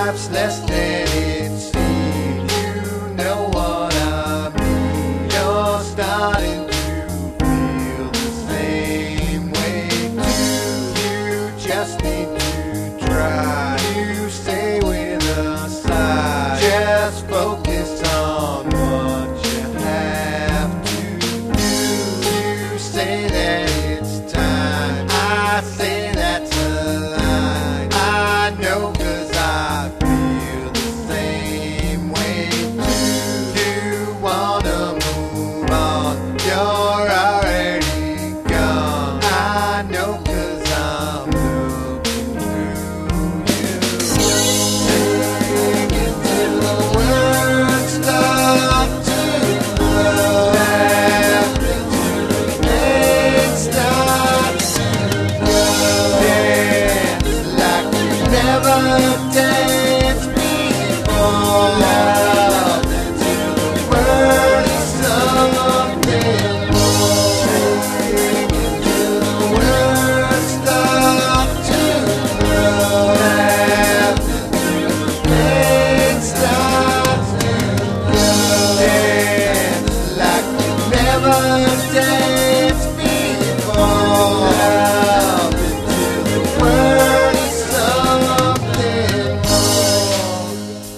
life's less than it seems. You know what I mean. You're starting to feel the same way too. You just need to try to stay with a side. Just focus on what you have to do. You say that it's time, I say that's a lie. I know 'cause I feel the same way too. You wanna move on, you're already gone. I know 'cause I'm looking through you. Singing till the words start to flow. Laughing till the pain starts to go. Dance like you never danced before. Loving till the world is something more. Singing till the words start to flow. Laughing till the pain starts to go. Dance like you never danced before. Loving till the world is something more.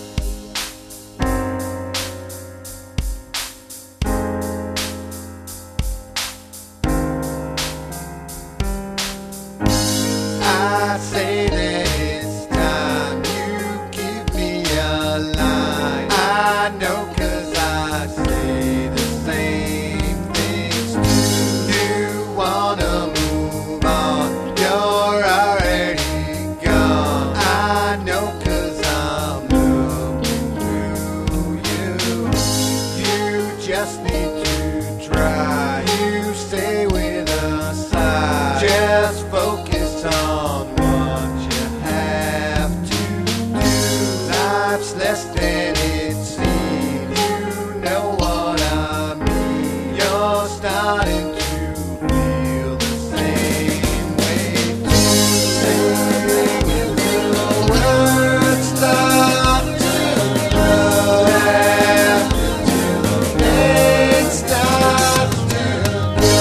I say that it's time you give me a line. I know 'cause I say the same things too. You wanna move on, you're already gone. I know 'cause I'm looking through you. You just need to try. You stay with a side. Just focus on what you have to do. Life's less than it seems. You know what I mean. You're starting to feel the same way too. Singing till the words start to flow. Laughing till the pain starts to go.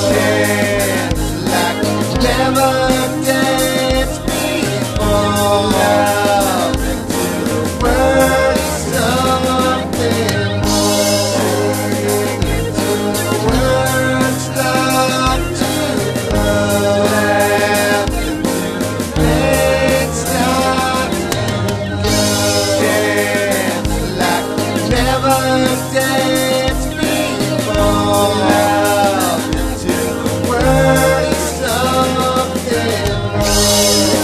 Dance like you never danced before. Loving till the world is something more. Singing till the words start to flow. Laughing till the pain starts to go. Dance like you never danced before. Loving till the world is something more.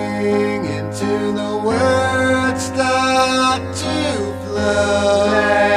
Singing till the words start to flow.